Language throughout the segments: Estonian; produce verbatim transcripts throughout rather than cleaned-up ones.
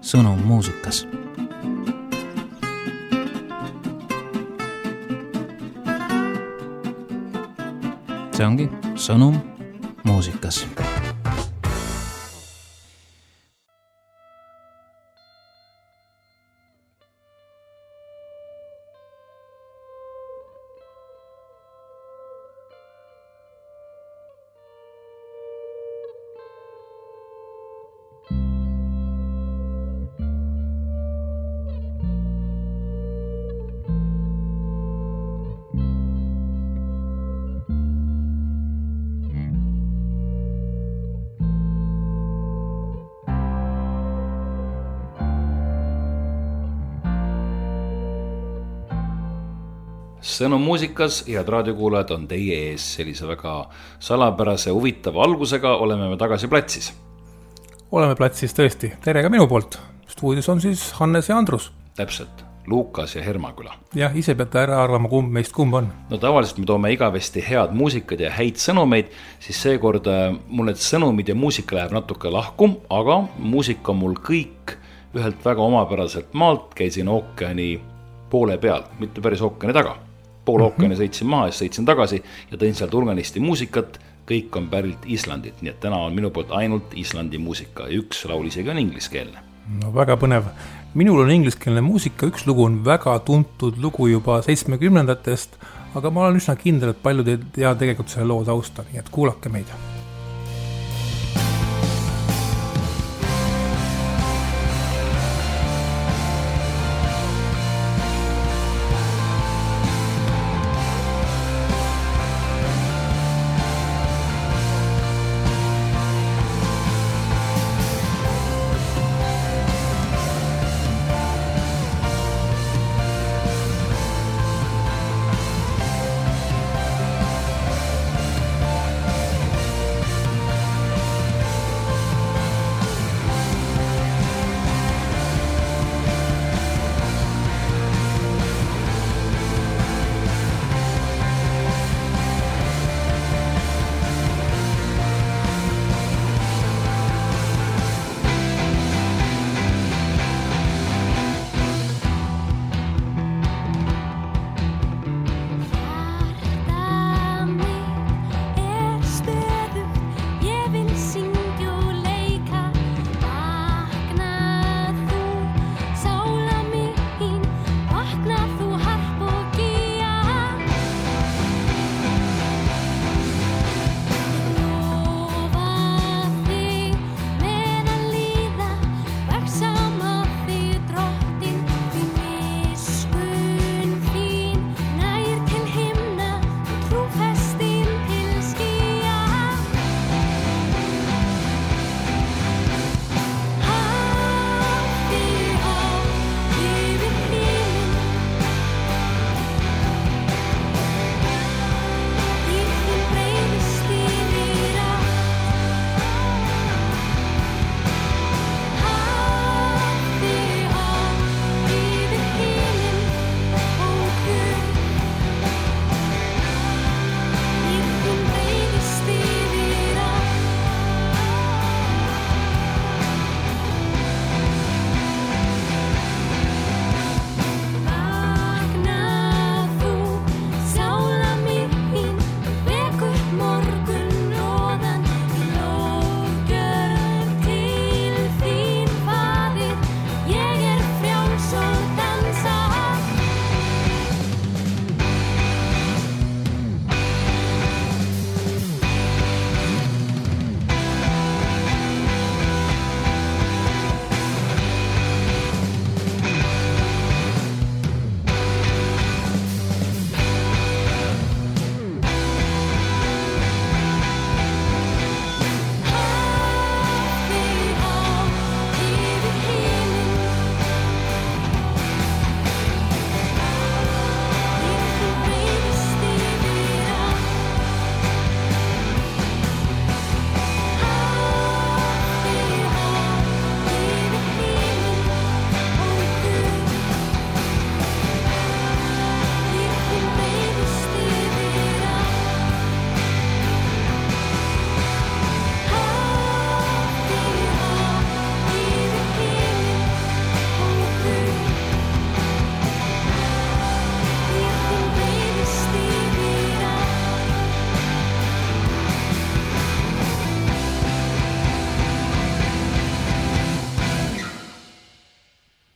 sõnum muusikas. See ongi sõnum muusikas. Sõnum muusikas, head raadiokuulajad, on teie ees sellise väga salapärase huvitava algusega. Oleme me tagasi platsis. Oleme platsis tõesti. Tere ka minu poolt. Stuudios on siis Hannes ja Andrus. Täpselt. Luukas ja Hermaküla. Jah, ise peate ära arvama, kumb meist kumb on. No tavaliselt me toome igavesti head muusikad ja häid sõnumeid, siis seekord mul need sõnumid ja muusika läheb natuke lahku, aga muusika mul kõik ühelt väga omapäraselt maalt. Käisin ookeani poole peal, mitte päris ookeani taga. Pool ookeani sõitsin maha ja sõitsin tagasi ja tõin seal tulganisti muusikat. Kõik on pärilt Islandit, nii et täna on minu poolt ainult Islandi muusika ja üks laul isegi on ingliskeelne. No väga põnev. Minul on ingliskeelne muusika, üks lugu on väga tuntud lugu juba seitsmekümnendatest, aga ma olen üsna kindel, et paljud ei tea tegelikult selle loo tausta, nii et kuulake meid.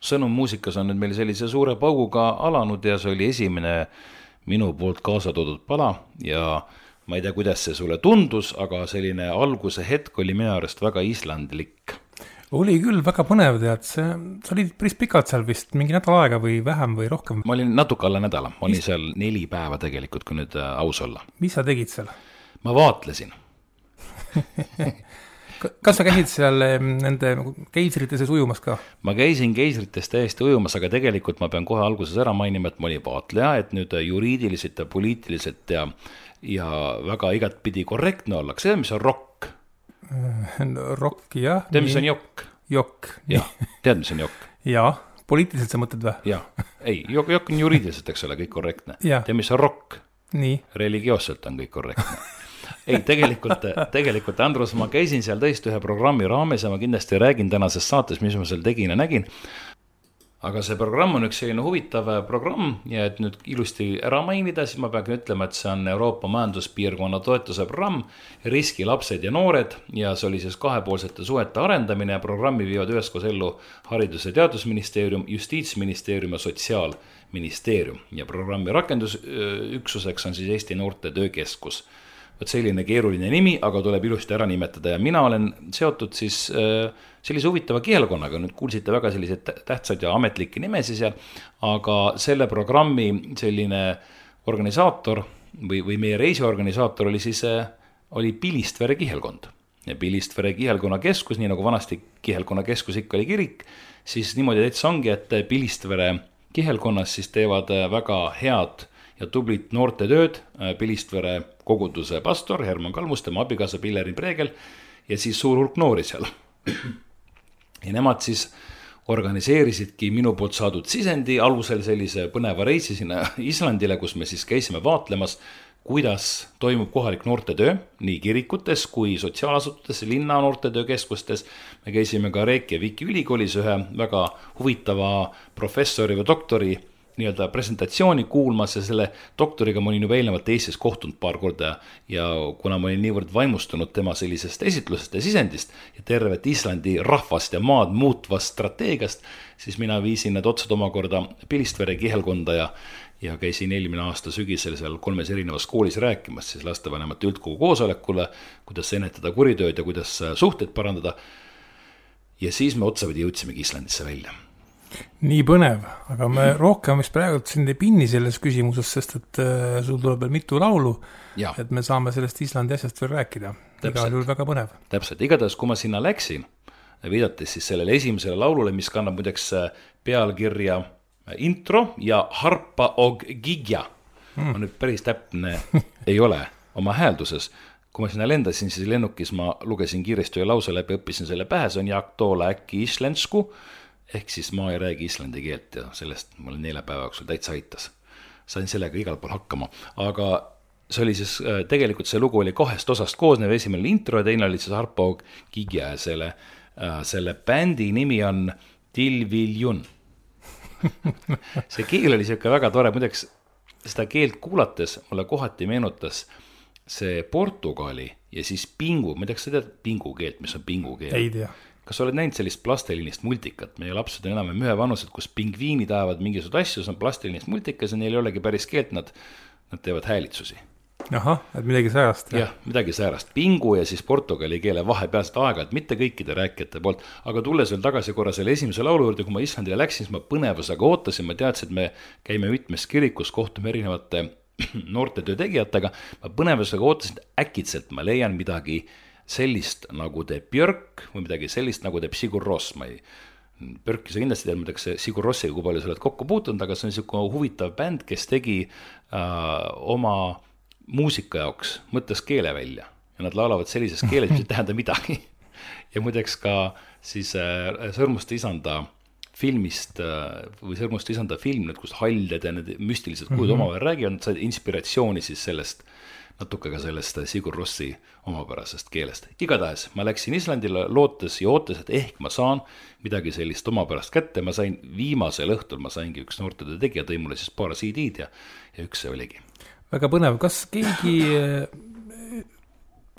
Sõnum muusikas on nüüd meil sellise suure pauguga alanud ja see oli esimene minu poolt kaasa toodud pala ja ma ei tea, kuidas see sulle tundus, aga selline alguse hetk oli minu arust väga islandlik. Oli küll väga põnev, tead, see, sa olid päris pikalt seal vist, mingi nädal aega või vähem või rohkem? Ma olin natuke alla nädala, ma olin seal neli päeva tegelikult, kui nüüd aus olla. Mis sa tegid seal? Ma vaatlesin. Kas sa käisid seal nende keisrites ujumas ka? Ma käisin keisrites täiesti ujumas, aga tegelikult ma pean kohe alguses ära mainima, et ma olin vaatleja, et nüüd juriidiliselt ja poliitiliselt ja, ja väga igatpidi korrektne ollakse. See, mis on rock. Rock, jah. Tead, mis on jokk? Jokk. Jah, tead, mis on jokk? Jah, poliitiliselt sa mõtled või? Jah, ei, jokk, jokk on juriidiliselt, eks ole, kõik korrektne. Tead, mis on rock? Nii. Religioosselt on kõik korrektne. Ei, tegelikult, tegelikult Andrus, ma käisin seal tõesti ühe programmi raames ja ma kindlasti räägin tänases saates, mis ma seal tegin ja nägin. Aga see programm on üks selline huvitav programm ja et nüüd ilusti ära mainida, siis ma pean ütlema, et see on Euroopa majanduspiirkonna toetuse programm Riski lapsed ja noored ja see oli siis kahepoolsete suhete arendamine ja programmi viivad üheskoos ellu Haridus- ja Teadusministeerium, Justiitsministeerium ja Sotsiaalministeerium ja programmi rakendusüksuseks on siis Eesti Noorte Töökeskus. Võt selline keeruline nimi, aga tuleb ilusti ära nimetada ja mina olen seotud siis sellise huvitava kihelkonnaga, nüüd kuulsite väga sellised tähtsad ja ametlikke nimesi seal, aga selle programmi selline organisaator või, või meie reisiorganisaator oli siis oli Pilistvere kihelkond ja Pilistvere kihelkonna keskus, nii nagu vanasti kihelkonna keskus ikka oli kirik, siis niimoodi täitsa ongi, et Pilistvere kihelkonnas siis teevad väga head ja tublit noorte tööd Pilistvere koguduse pastor Herman Kalmus, tema abikaasa Pillerin Preegel ja siis suur hulk noori seal. Ja nemad siis organiseerisidki minu poolt saadud sisendi alusel sellise põneva reisi sinna Islandile, kus me siis käisime vaatlemas, kuidas toimub kohalik noortetöö, nii kirikutes kui sotsiaalasututes, linna noortetöökeskustes. Me käisime ka Reykjaviki ülikoolis ühe väga huvitava professori või doktori nii-öelda presentatsiooni kuulmas ja selle doktoriga ma olin juba eelnevalt Eestis kohtunud paar korda ja kuna ma olin niivõrd vaimustunud tema sellisest esitlusest ja sisendist ja tervet Islandi rahvast ja maad muutvast strateegiast, siis mina viisin need otsad omakorda Pilistvere kihelkonda ja, ja käisin eelmine aasta sügisel seal kolmes erinevas koolis rääkimas siis lastevanemate üldkogu koosolekule, kuidas ennetada kuritööd ja kuidas suhteid parandada. Ja siis me otsapidi jõudsimegi Islandisse välja. Nii põnev, aga me rohkem vist praegu sind ei pinni selles küsimuses, sest et äh, sul tuleb veel mitu laulu, ja. Et me saame sellest Islandi asjast veel rääkida. Igal juhul väga põnev. Täpselt, igatahes kui ma sinna läksin, viidates siis sellele esimesele laulule, mis kannab muideks pealkirja intro ja harpa og gigja. Hmm. Ma nüüd päris täpne ei ole oma häälduses. Kui ma sinna lendasin, siis lennukis ma lugesin kiiresti ühe lause läbi, õppisin selle pähe, see on jak toola äkki islensku, ehk siis ma ei räägi islandi keelt ja sellest mul nelja päeva jooksul täitsa aitas. Sain sellega igal pool hakkama, aga see oli siis, tegelikult see lugu oli kahest osast koosnev, esimene intro ja teine oli siis harpa og gigja ja selle, selle bändi nimi on Tilviljun. See keel oli siuke väga tore, muideks seda keelt kuulates mulle kohati meenutas see Portugali ja siis pingu, ma ei tea, kas sa tead pingu keelt, mis on pingu keel? Ei tea. Kas oled näinud sellist plastilinist multikat? Meie lapsed on enam ühe vanused, kus pingviinid ajavad mingisugused asju, see on plastilinist multikas ja neil ei olegi päris keelt, nad, nad teevad häälitsusi. Ahah, et midagi säärast. Jah, midagi säärast. Pingu ja siis portugali keele vahepealset aega, et mitte kõikide rääkijate poolt. Aga tulles veel tagasi korra selle esimese laulu juurde, kui ma Islandile läksin, siis ma põnevusega ootasin, ma teadsin, et me käime mitmes kirikus, kohtume erinevate noorte töötegijatega, ma põnevusega ootasin, et äkitselt ma leian midagi sellist nagu teeb Björk või midagi sellist nagu teeb Sigur Rós. Ma ei, Björki sa kindlasti tead, muideks Sigur Rossiga, kui palju sa oled kokku puutunud, aga see on selline huvitav bänd, kes tegi äh, oma muusika jaoks mõttes keele välja ja nad laulavad sellises keeles, mis ei tähenda midagi. Ja muideks ka siis äh, Sõrmuste isanda filmist äh, või Sõrmuste isanda film, kus haldjad ja need müstilised kuud mm-hmm. omavahel räägivad, nad said inspiratsiooni siis sellest natuke ka sellest Sigur Rossi omapärasest keelest. Igatahes ma läksin Islandile lootes ja ootes, et ehk ma saan midagi sellist omapärast kätte. Ma sain viimasel õhtul, ma saingi üks noortede tegija, tõi mulle siis paar C D-d ja, ja üks see oligi. Väga põnev. Kas keegi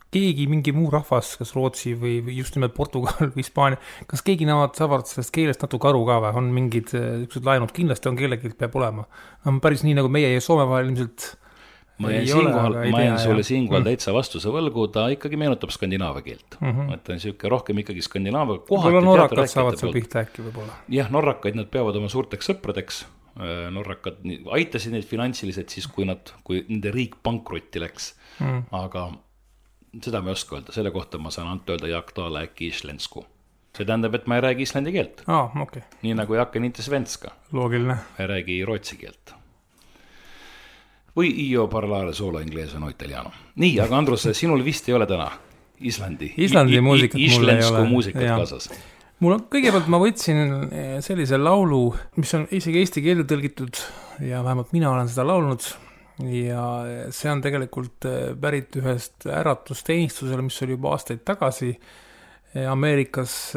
keegi, mingi muu rahvas, kas Rootsi või, või just nimelt Portugal või Hispaania, kas keegi nemad saavad sellest keelest natuke aru ka või? On mingid niisugused laenud, kindlasti on keelekilt peab olema. No, päris nii nagu meie ja Soome vahel ilmselt ma jäin siinkohal, ma jäin sulle siinkohal mm. täitsa vastuse võlgu, ta ikkagi meenutab skandinaavia keelt. Mm -hmm. Et ta on siuke rohkem ikkagi skandinaavia kohati. Võib-olla norrakad saavad seal pihta äkki võib-olla. Jah, norrakaid nad peavad oma suurteks sõpradeks. Norrakad aitasid neid finantsiliselt siis, kui nad, kui nende riik pankrotti läks. Mm. Aga seda me ei oska öelda. Selle kohta ma saan anda öelda jak taala äkki islensku. See tähendab, et ma ei räägi islandi keelt. Ah, okay. Nii nagu ei hakka niitä svenska. Loogiline. Ei räägi rootsi keelt. Või io parlare solo inglese no italiano. Nii, aga Andrus, sinul vist ei ole täna Islandi, Islandi muusikat mulle ei ole. muusikat kaasas. Mul on, kõigepealt ma võtsin sellise laulu, mis on isegi eesti keelde tõlgitud ja vähemalt mina olen seda laulnud ja see on tegelikult pärit ühest äratusteenistusele, mis oli juba aastaid tagasi Ameerikas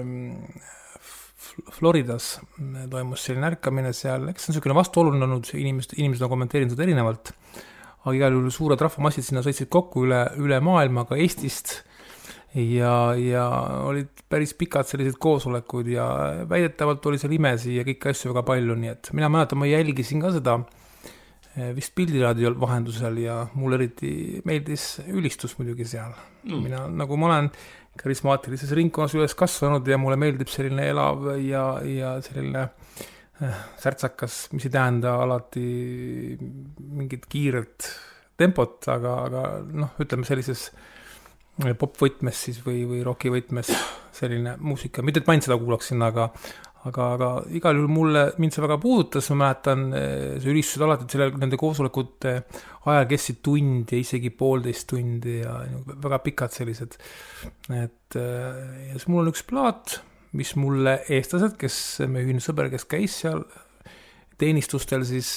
Floridas toimus selline ärkamine seal, eks see on niisugune vastuoluline olnud, inimesed, inimesed on kommenteerinud seda erinevalt, aga igal juhul suured rahvamassid sinna sõitsid kokku üle, üle maailma, ka Eestist ja, ja olid päris pikad sellised koosolekud ja väidetavalt oli seal imesi ja kõiki asju väga palju, nii et mina mäletan, ma jälgisin ka seda vist pildiraadio vahendusel ja mulle eriti meeldis ülistus muidugi seal. Mm. Mina, nagu ma olen karismaatilises ringkonnas üles kasvanud ja mulle meeldib selline elav ja, ja selline äh, särtsakas, mis ei tähenda alati mingit kiiret tempot, aga, aga noh, ütleme sellises popvõtmes siis või, või rockivõtmes selline muusika, mitte et ma ainult seda kuulaksin, aga aga, aga igal juhul mulle, mind see väga puudutas, ma mäletan, see ülistused alati selle, nende koosolekute ajal kestsid tund ja isegi poolteist tundi ja väga pikad sellised. Et ja siis mul on üks plaat, mis mulle eestlased, kes me ühine sõber, kes käis seal teenistustel, siis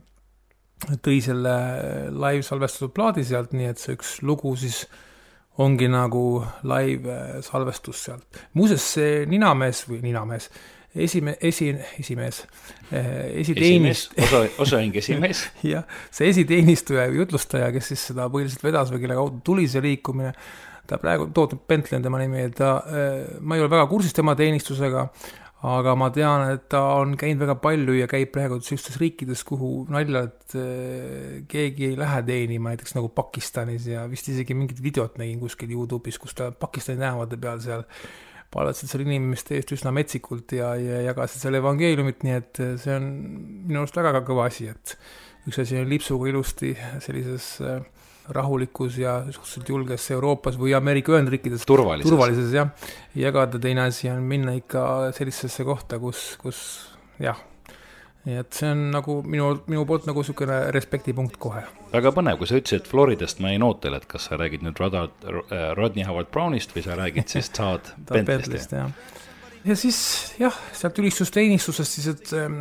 tõi selle live salvestatud plaadi sealt, nii et see üks lugu siis ongi nagu live salvestus sealt. Muuseas see ninamees või ninamees, esime, esi, esimees, esiteenist... Esimees, osa, osaing esimees. jah, see esiteenistuja või jutlustaja, kes siis seda põhiliselt vedas või kelle kaudu tuli see liikumine, ta praegu, Toot Bentley on tema nimi, ta, ma ei ole väga kursis tema teenistusega, aga ma tean, et ta on käinud väga palju ja käib praegu sellistes riikides, kuhu nalja, et keegi ei lähe teenima, näiteks nagu Pakistanis ja vist isegi mingid videot nägin kuskil YouTube'is, kus ta Pakistani tänavate peal seal palvetsid seal inimeste eest üsna metsikult ja, ja jagasid selle evangeeliumit, nii et see on minu arust väga kõva asi, et üks asi on lipsuga ilusti sellises rahulikus ja suhteliselt julges Euroopas või Ameerika Ühendriikides turvalises, turvalises jah, jagada, teine asi on minna ikka sellisesse kohta, kus, kus jah, nii et see on nagu minu, minu poolt nagu niisugune respektipunkt kohe. Väga põnev, kui sa ütlesid, et Floridast ma ei nootel, et kas sa räägid nüüd Rod, Rodney Howard Brownist või sa räägid siis Todd Bentleyst. Ja. ja siis jah, sealt ülistusteenistusest siis, et ähm,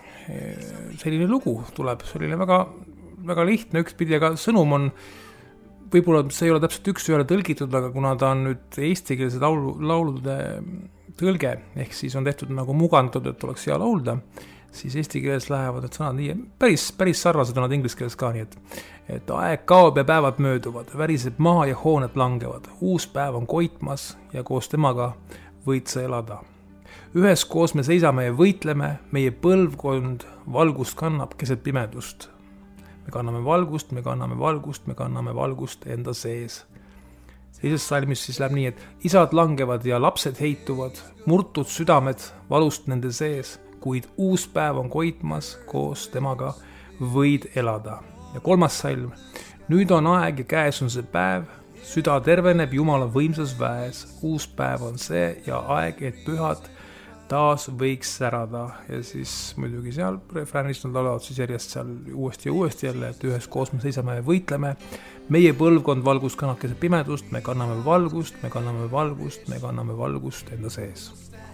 selline lugu tuleb, selline väga, väga lihtne ükspidi, aga sõnum on, võib-olla see ei ole täpselt üks ühele tõlgitud, aga kuna ta on nüüd eestikeelse laulu, laulude tõlge, ehk siis on tehtud nagu mugandatud, et oleks hea laulda, siis eesti keeles lähevad need sõnad nii, päris, päris sarnased on nad inglise keeles ka, nii et, et aeg kaob ja päevad mööduvad, väriseb maa ja hooned langevad, uus päev on koitmas ja koos temaga võid sa elada. Üheskoos me seisame ja võitleme, meie põlvkond valgust kannab keset pimedust. Me kanname valgust, me kanname valgust, me kanname valgust enda sees. Teises salmis siis läheb nii, et isad langevad ja lapsed heituvad, murtud südamed valust nende sees, kuid uus päev on koitmas, koos temaga võid elada. Ja kolmas salm, nüüd on aeg ja käes on see päev, süda terveneb Jumala võimsas väes, uus päev on see ja aeg, et pühad taas võiks särada ja siis muidugi seal refräänist nad laulavad siis järjest seal uuesti ja uuesti jälle, et üheskoos me seisame ja võitleme. Meie põlvkond valgust kannab keset pimedust, me kanname valgust, me kanname valgust, me kanname valgust enda sees.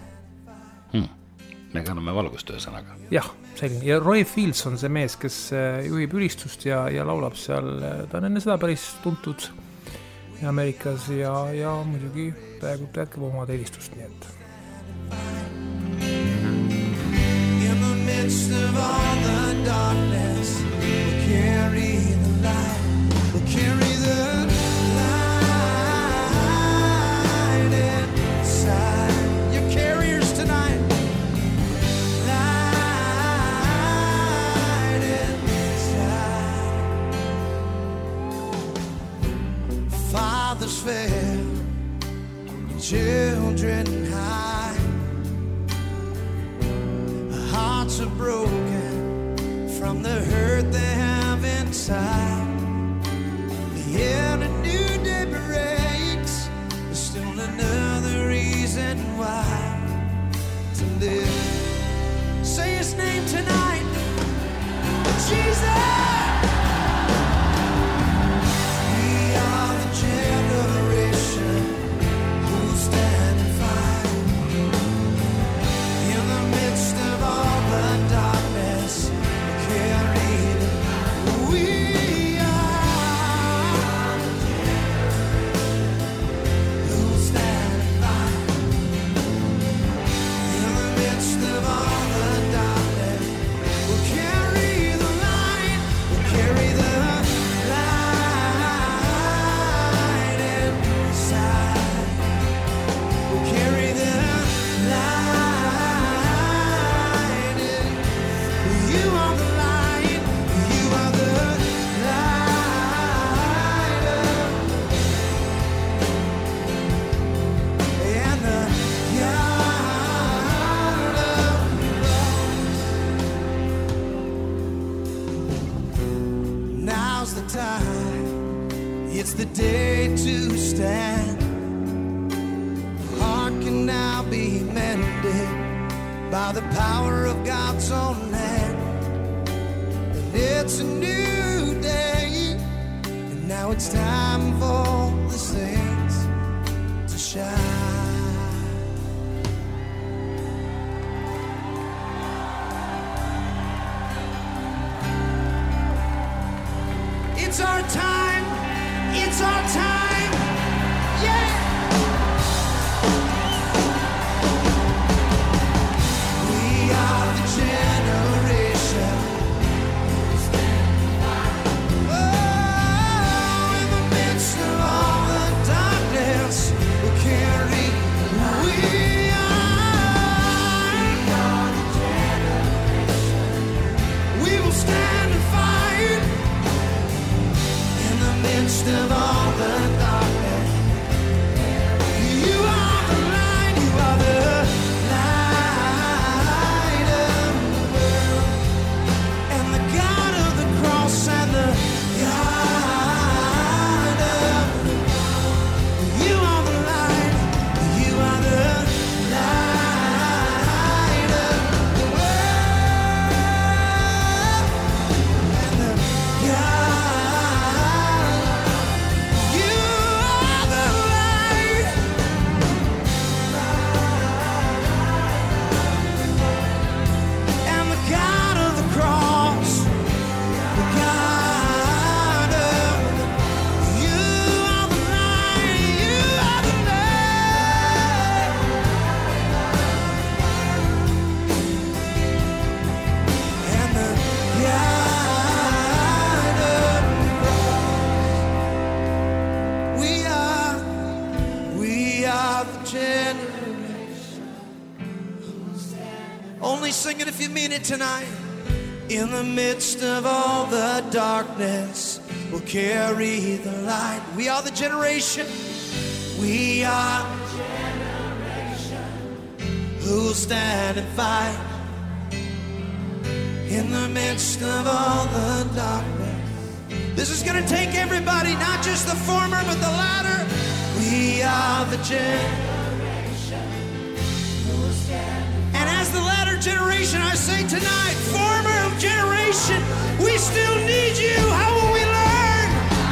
Hmm. Me kanname valgust ühesõnaga. Jah, selline. Ja Roy Fields on see mees, kes juhib ülistust ja, ja laulab seal, ta on enne seda päris tuntud Ameerikas ja, ja muidugi praegu jätkab oma teenistust, nii et in the midst of all the darkness, we'll carry the light, we'll carry the light. are broken from the hurt they have inside. Yeah, the new day breaks. There's still another reason why to live. Say his name tonight, Jesus. We are the generation who stand and fight in the midst of all the darkness. Carry the we are the generation who stand and fight in the midst of all the darkness. We'll carry the light. We'll carry the it's the day to stand. Heart can now be mended by the power of God's own hand. And it's a new day, and now it's time for the saints to shine. It's our time. It's our time, yeah. We are the generation. Oh, in the midst of all the darkness, we'll carry. We are. We are the generation. We will stand and fight in the midst of all the darkness. You are the light, you are the light of the world, and the God of the cross and the God of the world. You are the light, you are the light of the world, and the God. Only sing it if you mean it tonight. In the midst of all the darkness, we'll carry the light. We are the generation. We are the generation who'll stand and fight in the midst of all the darkness. This is gonna take everybody, not just the former, but the latter. We are the generation. And as the latter generation, I say tonight, former generation, we still need you. How will we learn?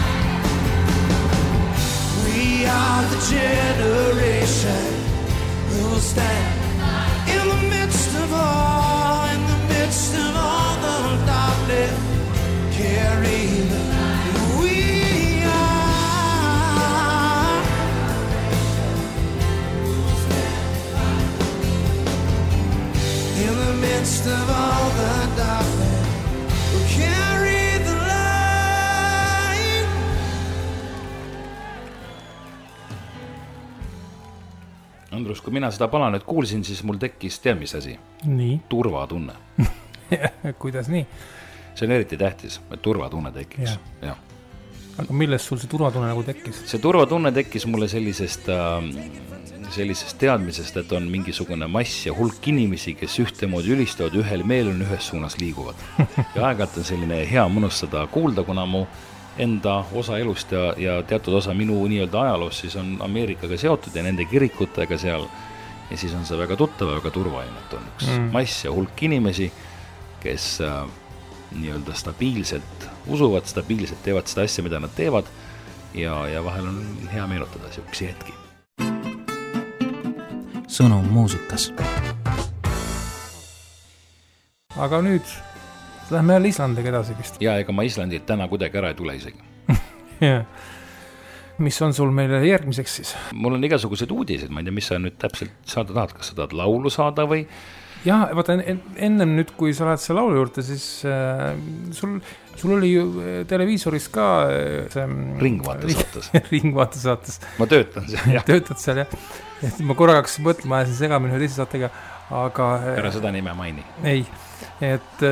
We are the generation who will stand in the midst of all, in the midst of all the darkness. Carry the we are in the midst of all the darkness. We'll carry the light. Andrus, kui mina seda pala nüüd kuulsin, siis mul tekkis tead mis asi? Nii. Turvatunne. Kuidas nii? See on eriti tähtis, et turvatunne tekiks. Ja. Ja. Aga millest sul see turvatunne nagu tekkis? See turvatunne tekkis mulle sellisest, sellisest teadmisest, et on mingisugune mass ja hulk inimesi, kes ühtemoodi ülistavad, ühel meelel ühes suunas liiguvad. Ja aeg-ajalt on selline hea mõnus seda kuulda, kuna mu enda osa elust ja, ja teatud osa minu nii-öelda ajaloos siis on Ameerikaga seotud ja nende kirikutega seal. Ja siis on see väga tuttav ja väga turvaline, et on üks mm. mass ja hulk inimesi, kes äh, nii-öelda stabiilselt usuvad, stabiilselt teevad seda asja, mida nad teevad ja, ja vahel on hea meenutada siuksi hetki. Sõnum muusikas. Aga nüüd lähme jälle Islandiga edasi vist. Ja ega ma Islandilt täna kuidagi ära ei tule isegi. yeah. Mis on sul meile järgmiseks siis? Mul on igasugused uudised, ma ei tea, mis sa nüüd täpselt saada tahad, kas sa tahad laulu saada või? Jah, vaata en, ennem nüüd, kui sa lähed see laulu juurde, siis äh, sul, sul oli ju televiisoris ka see, Ringvaate saates. Ringvaate saates. Ma töötan seal, jah. Töötad seal, jah. Et ma korra hakkasin mõtlema ja siis segamine ühe teise saatega, aga... Ära seda nime maini. Ei, et,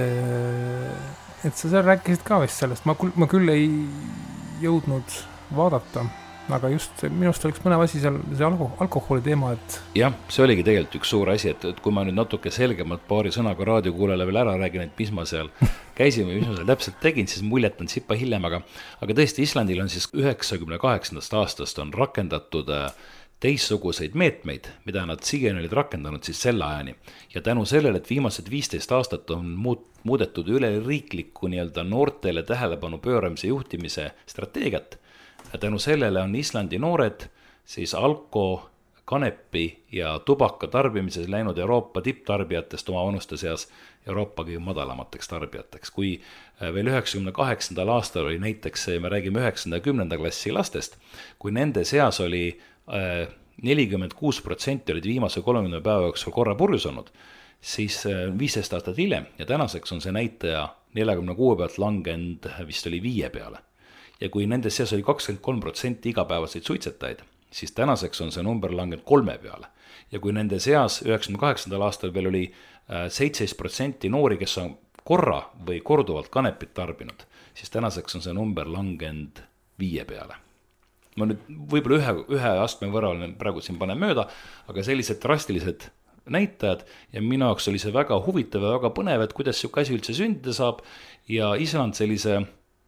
et sa seal rääkisid ka vist sellest. Ma, ma küll ei jõudnud vaadata, aga just minust oleks mõne asi seal see alko, alkoholi teema, et... Jah, see oligi tegelikult üks suur asi, et, et kui ma nüüd natuke selgemalt paari sõnaga raadiokuulele veel ära räägin, et mis ma seal käisin või mis ma seal täpselt tegin, siis muljetan sippa hiljem, aga, aga tõesti Islandil on siis üheksakümne kaheksandast aastast on rakendatud teistsuguseid meetmeid, mida nad siiani olid rakendanud siis selle ajani. Ja tänu sellele, et viimased viisteist aastat on muut, muudetud üle riiklikku nii-öelda noortele tähelepanu pööramise juhtimise strateegiat, ja tänu sellele on Islandi noored siis alko, kanepi ja tubaka tarbimises läinud Euroopa tipptarbijatest oma vanuste seas Euroopa kõige madalamateks tarbijateks. Kui veel üheksakümne kaheksandal aastal oli näiteks, me räägime üheksanda ja kümnenda klassi lastest, kui nende seas oli nelikümmend kuus protsenti olid viimase kolmekümne päeva jooksul korra purjus olnud, siis viisteist aastat hiljem ja tänaseks on see näitaja neljakümne kuue pealt langenud vist oli viie peale. Ja kui nendes seas oli kakskümmend kolm protsenti igapäevaseid suitsetajaid, siis tänaseks on see number langenud kolme peale. Ja kui nende seas üheksakümne kaheksandal aastal veel oli seitseteist protsenti noori, kes on korra või korduvalt kanepit tarbinud, siis tänaseks on see number langenud viie peale. Ma nüüd võib-olla ühe, ühe astme võrra olen praegu siin panen mööda, aga sellised drastilised näitajad ja minu jaoks oli see väga huvitav ja väga põnev, et kuidas siuke asi üldse sündida saab ja Island sellise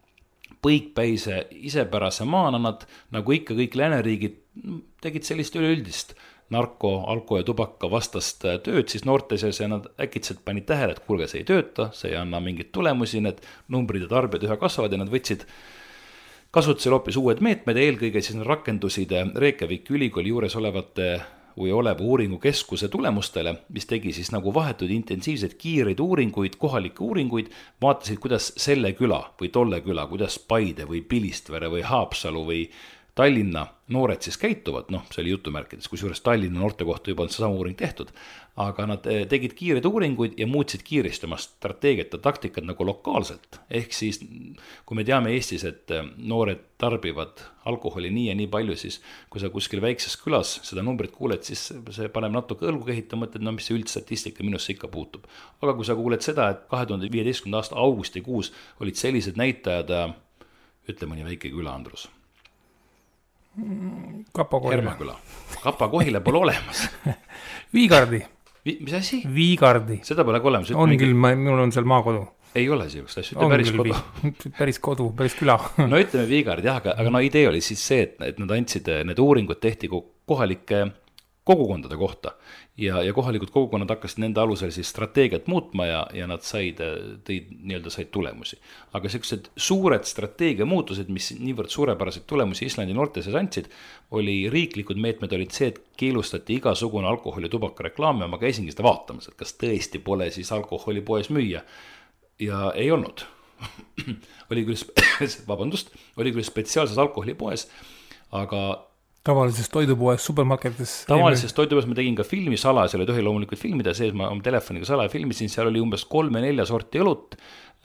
põikpäise isepärase maana nad, nagu ikka kõik lääneriigid, tegid sellist üleüldist narko, alko ja tubaka vastast tööd, siis noorte sees ja nad äkitselt panid tähele, et kuulge, see ei tööta, see ei anna mingit tulemusi, need numbrid ja tarbijad üha kasvavad ja nad võtsid kasutusel hoopis uued meetmed, eelkõige siis nad rakendusid Reykjaviki ülikooli juures olevate või oleva uuringukeskuse tulemustele, mis tegi siis nagu vahetud intensiivseid kiireid uuringuid, kohalikke uuringuid, vaatasid, kuidas selle küla või tolle küla, kuidas Paide või Pilistvere või Haapsalu või Tallinna noored siis käituvad, noh, see oli jutumärkides, kusjuures Tallinna noorte kohta juba on see sama uuring tehtud, aga nad tegid kiireid uuringuid ja muutsid kiiresti oma strateegiat ja taktikat nagu lokaalselt. Ehk siis, kui me teame Eestis, et noored tarbivad alkoholi nii ja nii palju, siis kui sa kuskil väikses külas seda numbrit kuuled, siis see paneb natuke õlgu kehitama, et no mis see üldstatistika minusse ikka puutub. Aga kui sa kuuled seda, et kahe tuhande viieteistkümnenda aasta augustikuus olid sellised näitajad, ütle mõni väike küla, Andrus. Kapa-Kohile. Hermaküla. Kapa-Kohile pole olemas. Viigardi. Vi, mis asi? Viigardi. Seda pole olemas. On mingi... küll, ma, minul on seal maakodu. Ei ole siukest asju, ütle päris kodu. Vi... päris kodu, päris küla. No ütleme Viigardi, jah, aga, aga no idee oli siis see, et, et nad andsid, need uuringud tehti kohalike kogukondade kohta ja, ja kohalikud kogukonnad hakkasid nende alusel siis strateegiat muutma ja, ja nad said, tõid, nii-öelda said tulemusi. Aga sellised suured strateegia muutused, mis niivõrd suurepäraseid tulemusi Islandi noorteses andsid, oli riiklikud meetmed olid see, et keelustati igasugune alkoholi tubaka reklaam ja ma käisingi seda vaatamas, et kas tõesti pole siis alkoholi poes müüa ja ei olnud. oli küll, vabandust, oli küll spetsiaalses alkoholi poes, aga tavalises toidupoes, supermarketis. Tavalises toidupoes ma tegin ka filmi sala, seal ei tohi loomulikult filmida, sees ma oma telefoniga sala filmisin, seal oli umbes kolme-nelja sorti õlut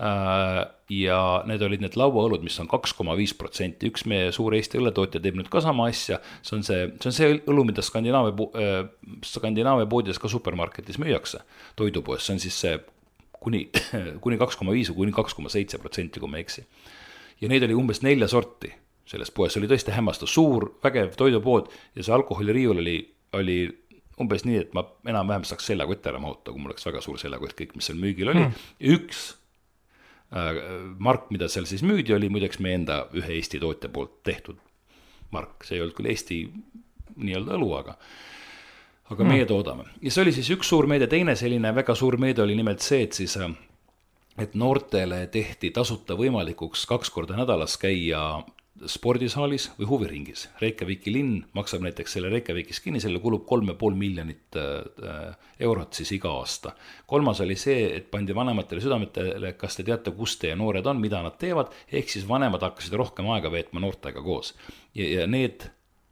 ja need olid need lauaõlud, mis on kaks koma viis protsenti. Üks meie suur Eesti õlletootja teeb nüüd ka sama asja, see on see, see, on see õlu, mida Skandinaavia, Skandinaavia poodides ka supermarketis müüakse toidupoes, see on siis see kuni, kuni kaks koma viis või kuni kaks koma seitse protsenti, kui me eksi. Ja neid oli umbes nelja sorti. Selles poes oli tõesti hämmastav, suur, vägev toidupood ja see alkoholiriiul oli oli umbes nii, et ma enam-vähem saaks seljakott ära mahuta, kui mul oleks väga suur seljakott, kõik, mis seal müügil oli. Hmm. Üks äh, mark, mida seal siis müüdi, oli muideks meie enda ühe Eesti tootja poolt tehtud mark. See ei olnud küll Eesti nii-öelda õlu, aga aga meie toodame. Ja see oli siis üks suur meede, teine selline väga suur meede oli nimelt see, et siis et noortele tehti tasuta võimalikuks kaks korda nädalas käia spordisaalis või huviringis. Reykjaviki linn maksab näiteks selle Reykjavikis kinni, selle kulub kolme pool miljonit eurot siis iga aasta. Kolmas oli see, et pandi vanematele südametele, kas te teate, kus teie noored on, mida nad teevad, ehk siis vanemad hakkasid rohkem aega veetma noortega koos. Ja, ja need,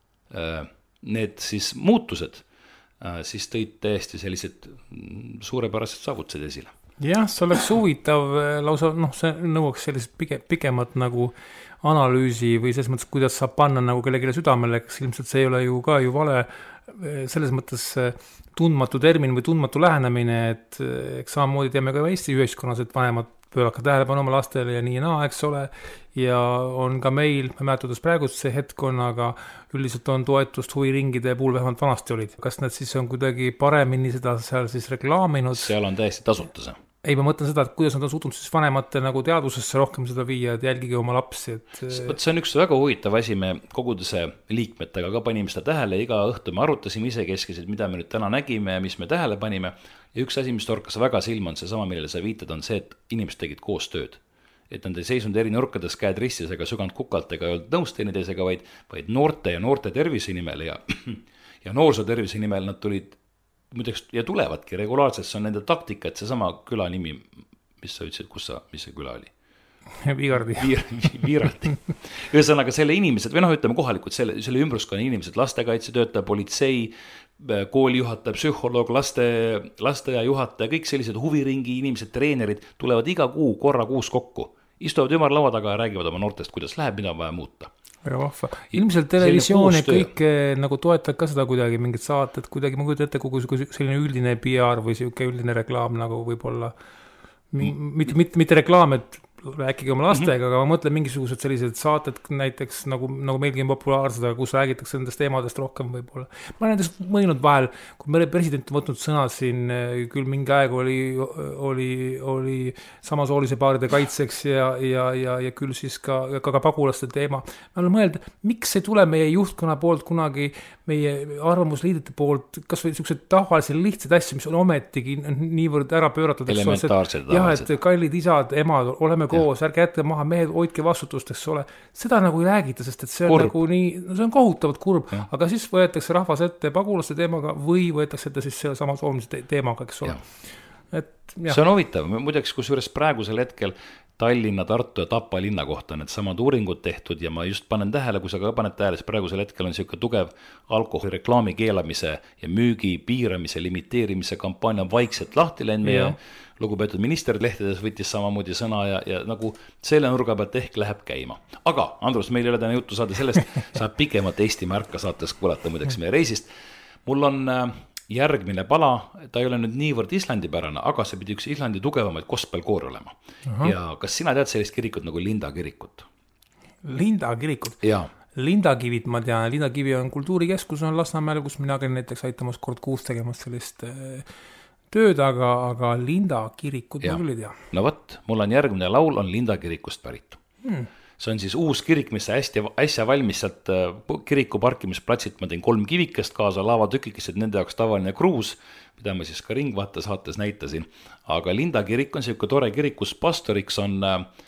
need siis muutused siis tõid täiesti sellised suurepärased saavutused esile. Jah, see oleks huvitav lausa, noh, see nõuaks sellist pige, pigemat nagu analüüsi või selles mõttes, kuidas saab panna nagu kellegile südamele, kas ilmselt see ei ole ju ka ju vale selles mõttes tundmatu termin või tundmatu lähenemine, et eks samamoodi teame ka Eesti ühiskonnas, et vanemad pööraka tähelepanu oma lastele ja nii ja naa, eks ole, ja on ka meil, ma mäletades praegust see hetk on, aga üldiselt on toetust huviringide puhul vähemalt vanasti olid. Kas nad siis on kuidagi paremini seda seal siis reklaaminud? Seal on täiesti tasuta see. Ei, ma mõtlen seda, et kuidas nad on suutnud siis vanemate nagu teadvusesse rohkem seda viia, et jälgige oma lapsi. Et... see on üks väga huvitav asi, me koguduse liikmetega ka panime seda tähele, iga õhtu me arutasime isekeskised, mida me nüüd täna nägime ja mis me tähele panime. Ja üks asi, mis torkas väga silma on see sama, millele sa viitad, on see, et inimesed tegid koos tööd. Et nad ei seisunud eri nurkades käed ristis ega süganud kukalt ega ei olnud nõus teineteisega, vaid, vaid noorte ja noorte tervise nimel ja, ja noorsoo tervise nimel nad tulid muideks, ja tulevadki regulaarselt, see on nende taktika, et see sama küla nimi, mis sa ütlesid, kus sa, mis see küla oli? Viigardi. Viir, viiraldi. Ühesõnaga selle inimesed, või noh, ütleme kohalikud, selle, selle ümbruskonna inimesed, lastekaitsetöötaja, politsei, koolijuhataja, psühholoog, laste, lasteaia juhataja, kõik sellised huviringi inimesed, treenerid tulevad iga kuu korra kuus kokku. Istuvad ümar laua taga ja räägivad oma noortest, kuidas läheb, mida on vaja muuta. Väga vahva. Ilmselt televisioon ja kõik nagu toetavad ka seda kuidagi mingit saated, kuidagi ma kujutan ette kogu selline üldine P R või selline üldine reklaam nagu võib-olla mitte, mitte, mitte reklaam, et rääkige oma lastega, mm-hmm. aga ma mõtlen mingisugused sellised saated näiteks nagu, nagu meilgi on populaarsed, kus räägitakse nendest teemadest rohkem võib-olla. Ma olen nendest mõinud vahel, kui meie president on võtnud sõna siin, küll mingi aeg oli, oli, oli samasoolise paaride kaitseks ja, ja, ja, ja küll siis ka, ka, ka pagulaste teema. Ma olen mõelda, miks ei tule meie juhtkonna poolt kunagi meie arvamusliidete poolt, kas või niisugused tavalised lihtsad asju, mis on ometigi niivõrd ära pööratud. Elementaarsed. Jah, et kallid isad, emad, oleme koos, ärge jätte maha, mehed, hoidke vastutust, eks ole. Seda nagu ei räägita, sest et see on kurb. Nagu nii, no see on kohutavalt kurb, ja. Aga siis võetakse rahvas ette pagulaste teemaga või võetakse ette siis selle sama soomise teemaga, eks ole. Et, see on huvitav, muideks kusjuures praegusel hetkel Tallinna, Tartu ja Tapa linna kohta need samad uuringud tehtud ja ma just panen tähele, kui sa ka paned tähele, praegusel hetkel on niisugune tugev alkoholireklaami keelamise ja müügi piiramise, limiteerimise kampaania vaikselt lahti läinud ja lugupeetud minister lehtedes võttis samamoodi sõna ja, ja nagu selle nurga pealt ehk läheb käima. Aga Andrus, meil ei ole täna juttu saada sellest, saab pikemat Eesti märka saates kuulata muideks meie reisist. Mul on järgmine pala, ta ei ole nüüd niivõrd Islandi pärane, aga see pidi üks Islandi tugevamaid gospelkoor olema. Aha. Ja kas sina tead sellist kirikut nagu Linda kirikut? Linda kirikut? Jaa. Lindakivit ma tean, Lindakivi on kultuurikeskus, on Lasnamäel, kus mina käin näiteks aitamas kord kuus tegemas sellist tööd, aga, aga Linda kirikut ma küll ei tea. No võt, mul on järgmine laul on Linda kirikust pärit. Hmm. See on siis uus kirik, mis hästi äsja valmis sealt kiriku parkimisplatsilt. Ma tein kolm kivikest kaasa, laavatükikesed, nende jaoks tavaline kruus, mida ma siis ka Ringvaate saates näitasin. Aga Linda kirik on selline tore kirik, kus pastoriks on,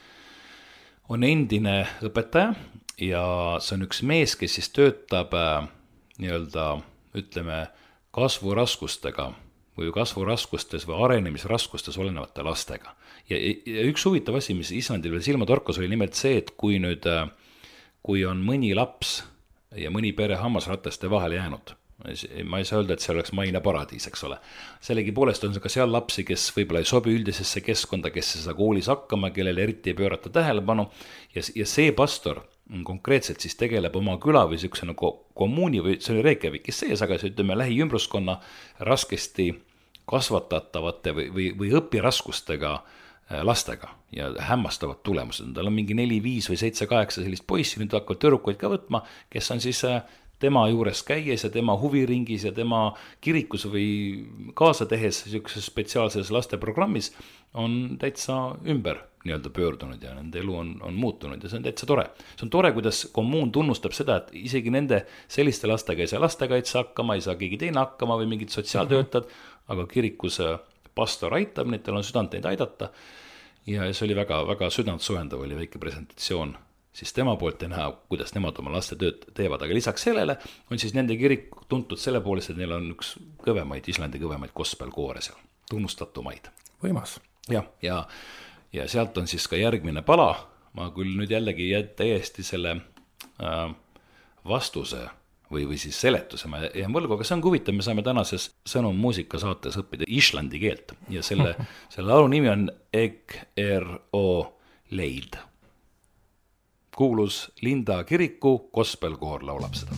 on endine õpetaja ja see on üks mees, kes siis töötab nii-öelda, ütleme, kasvuraskustega või kasvuraskustes või arenemisraskustes olenevate lastega. Ja, ja üks huvitav asi, mis Islandil veel silma torkas, oli nimelt see, et kui nüüd, kui on mõni laps ja mõni pere hammasrataste vahele jäänud, ma ei saa öelda, et see oleks maine paradiis, eks ole. Sellegi poolest on ka seal lapsi, kes võib-olla ei sobi üldisesse keskkonda, kes ei saa koolis hakkama, kellele eriti ei pöörata tähelepanu ja, ja see pastor konkreetselt siis tegeleb oma küla või niisuguse nagu kommuuni või see oli Reykjavikis sees, aga see ütleme lähiümruskonna raskesti kasvatatavate või, või, või õpiraskustega lastega ja hämmastavad tulemused. Tal on mingi neli, viis või seitse, kaheksa sellist poissi, nüüd hakkavad tõrukoid ka võtma, kes on siis tema juures käies ja tema huviringis ja tema kirikus või kaasa tehes sellises spetsiaalses lasteprogrammis on täitsa ümber nii-öelda pöördunud ja nende elu on, on muutunud ja see on täitsa tore. See on tore, kuidas kommuun tunnustab seda, et isegi nende selliste lastega ei saa lastekaitse hakkama, ei saa keegi teine hakkama või mingid sotsiaaltöötad, aga kirikus pastor aitab neid, tal on südant neid aidata ja see oli väga, väga südant suhendav, oli väike presentatsioon siis tema poolt ja näha, kuidas nemad oma laste tööd teevad, aga lisaks sellele on siis nende kirik tuntud selle poolest, et neil on üks kõvemaid, Islandi kõvemaid gospelkoore seal, tunnustatumaid. Võimas. Ja, ja, ja sealt on siis ka järgmine pala, ma küll nüüd jällegi jääd täiesti selle äh, vastuse või, või siis seletuse ma jään võlgu, aga see on huvitav, me saame tänases Sõnum muusika saates õppida islandi keelt ja selle, selle laulu nimi on Eg er o leid. Kuulus Linda kiriku gospelkoor laulab seda.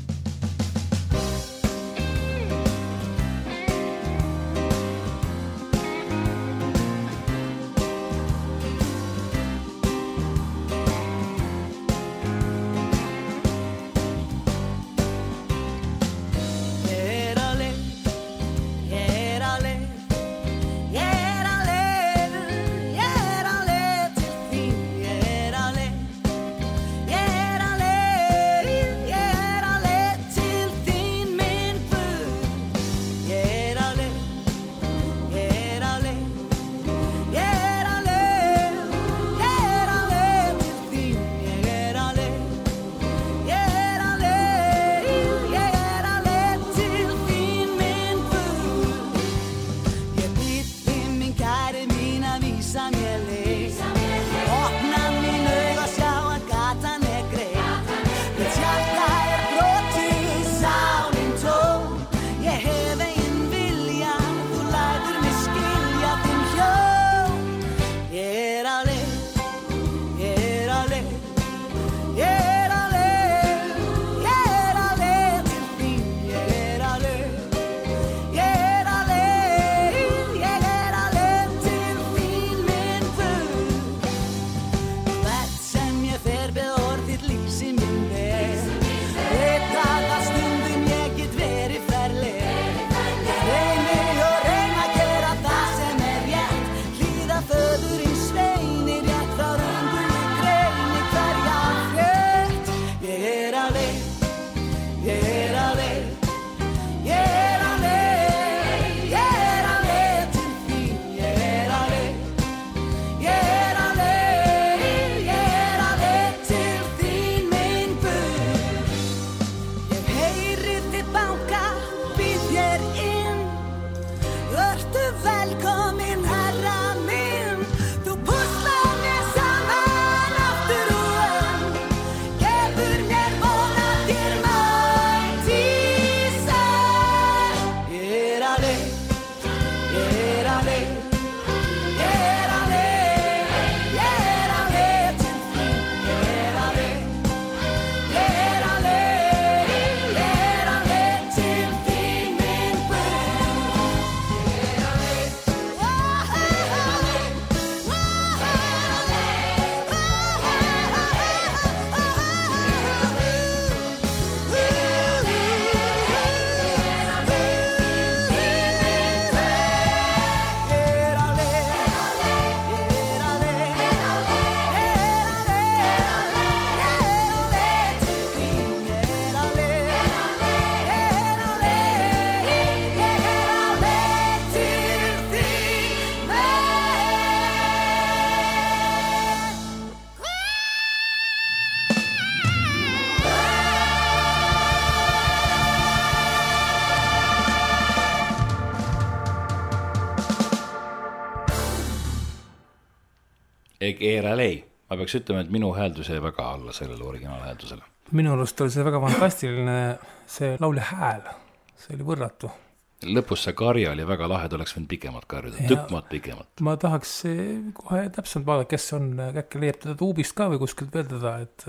Eeralei. Ma peaks ütlema, et minu hääldus jäi väga alla sellele originaalhääldusele. Minu arust oli see väga fantastiline, see laulja hääl, see oli võrratu. Lõpus see karja oli väga lahe, oleks võinud pikemalt karjuda, tükkmaad pikemalt. Ma tahaks kohe täpselt vaadata, kes on, äkki leiab teda tuubist ka või kuskilt veel teda, et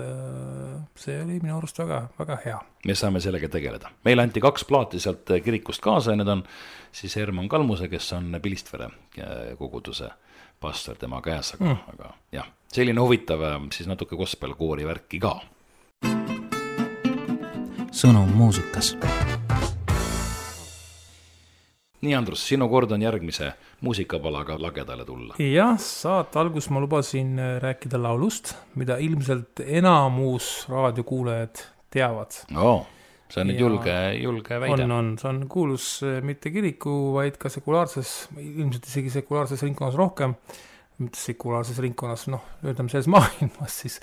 see oli minu arust väga, väga hea. Me saame sellega tegeleda. Meil anti kaks plaati sealt kirikust kaasa ja need on siis Herman Kalmuse, kes on Pilistvere koguduse pastor tema käes, aga, mm. aga jah, selline huvitav siis natuke gospelkoori värki ka. sõnum muusikas. Nii, Andrus, sinu kord on järgmise muusikapalaga lagedale tulla. Jah, saat algus ma lubasin rääkida laulust, mida ilmselt enamus raadiokuulajad teavad. Oo, see on nüüd Ja julge, julge väide. On, on, see on kuulus mitte kiriku, vaid ka sekulaarses, ilmselt isegi sekulaarses ringkonnas rohkem, mitte sekulaarses ringkonnas, noh, ütleme selles maailmas siis.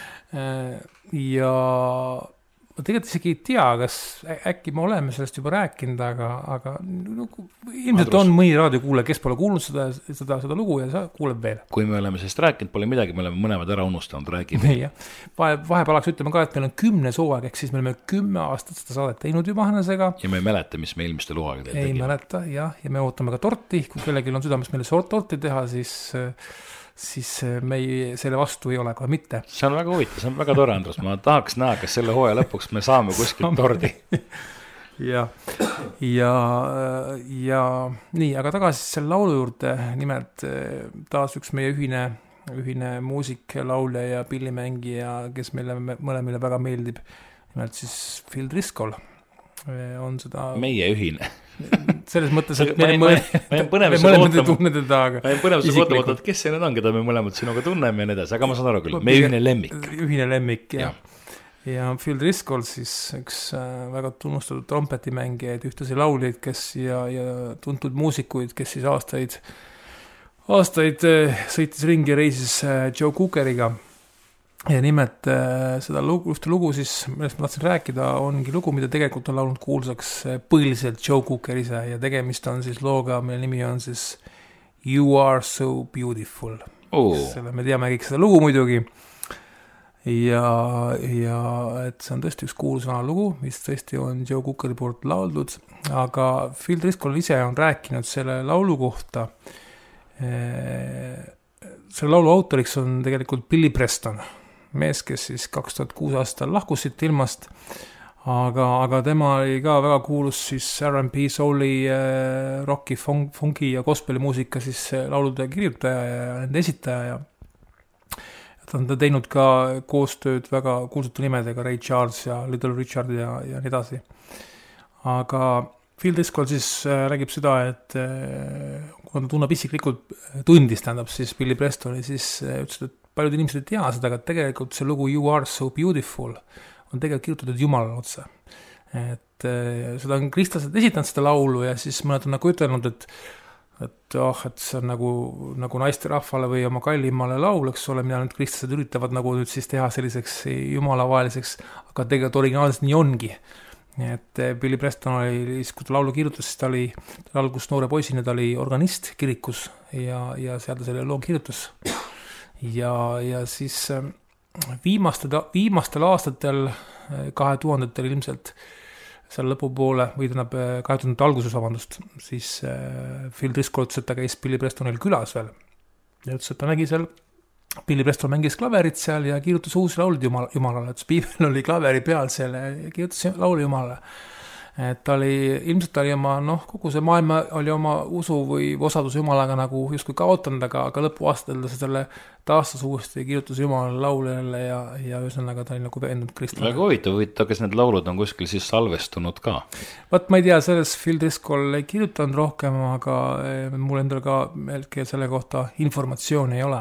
Ja ma tegelikult isegi ei tea, kas äkki me oleme sellest juba rääkinud, aga, aga no, ilmselt Andrus, on mõni raadiokuule, kes pole kuulnud seda, seda, seda lugu ja sa kuuleb veel. Kui me oleme sellest rääkinud, pole midagi, me oleme mõlemad ära unustanud, räägime. Vahe, vahepalaks ütleme ka, et meil on kümne sooaeg, ehk siis me oleme kümme aastat seda saadet teinud juba Hannesega. Ja me ei mäleta, mis me ilmiste luuaga teil ei tegime. Mäleta, jah, ja me ootame ka torti, kui kellelgi on südames meile torti teha, siis siis me ei, selle vastu ei ole kohe mitte. See on väga huvitav, see on väga tore, Andrus. Ma tahaks näha, kas selle hooaja lõpuks me saame kuskilt tordi. ja, ja, ja nii, aga tagasi selle laulu juurde, nimelt taas üks meie ühine, ühine muusik, laulja ja pillimängija, kes meile mõlemile väga meeldib, nimelt siis Phil Driscoll on seda... Meie ühine. Selles mõttes, et ma me mõlemad ei tunne teda, aga ma põnevusega ootama, et kes see nüüd on, keda me mõlemad sinuga tunneme ja nii edasi, aga ma saan aru küll, meie ühine lemmik. Ühine lemmik, ja. Ja Phil Driscoll siis üks väga tunnustatud trompetimängijad, ühtasi lauljaid, kes ja, ja tuntud muusikuid, kes siis aastaid, aastaid sõitis ringi ja reisis Joe Cookeriga. Ja nimelt seda lugu, ühte lugu siis, millest ma tahtsin rääkida, ongi lugu, mida tegelikult on laulnud kuulsaks põhiliselt Joe Cooker ise ja tegemist on siis looga, mille nimi on siis You Are So Beautiful. Oh. Selle me teame kõik seda lugu muidugi. Ja, ja et see on tõesti üks kuulus vana lugu, mis tõesti on Joe Cookeri poolt lauldud, aga Phil Driscoll ise on rääkinud selle laulu kohta. Selle laulu autoriks on tegelikult Billy Preston, mees, kes siis kaks tuhat kuus aastal lahkus siit ilmast, aga, aga tema oli ka väga kuulus siis R and B, souli, rocki, funki ja gospeli muusika siis laulude kirjutaja ja nende esitaja ja ta on ta teinud ka koostööd väga kuulsute nimedega, Ray Charles ja Little Richard ja, ja nii edasi. Aga Phil Driscoll siis räägib seda, et kui ta tunneb isiklikult tundis, tähendab siis Billy Prestoni, siis ütles, et paljud inimesed ei tea seda, aga tegelikult see lugu You Are So Beautiful on tegelikult kirjutatud Jumalale otse. Et seda on kristlased esitanud seda laulu ja siis mõned on nagu ütelnud, et et oh, et see on nagu, nagu naiste rahvale või oma kallimale laul, eks ole, mida nüüd kristlased üritavad nagu nüüd siis teha selliseks jumalavaheliseks, aga tegelikult originaalselt nii ongi. Nii et Billy Preston oli, kui ta laulu kirjutas, siis ta oli ta algus noore poisina, ta oli organist kirikus ja, ja seal ta selle loo kirjutas. Ja, ja siis viimastel, viimastel aastatel, kahe tuhandetel ilmselt, seal lõpupoole, või tähendab kahe tuhandete alguses, vabandust, siis Phil Driscoll ütles, et ta käis Billy Prestonil külas veel. Ja ütles, et ta nägi seal, Billy Preston mängis klaverit seal ja kirjutas uusi laulid jumal, Jumalale, et Piibel oli klaveri peal seal ja kirjutas laulu Jumalale. Et ta oli, ilmselt ta oli oma, noh, kogu see maailma oli oma usu või osaduse Jumalaga nagu justkui kaotanud, aga, aga lõpuaastal ta selle taastas uuesti ja kirjutas Jumalale laulele ja, ja ühesõnaga ta oli nagu veendunud kristlane. Väga huvitav, huvitav, kas need laulud on kuskil siis salvestunud ka? Vaat ma ei tea, selles Phil Driscoll ei kirjutanud rohkem, aga mul endal ka selle kohta informatsiooni ei ole.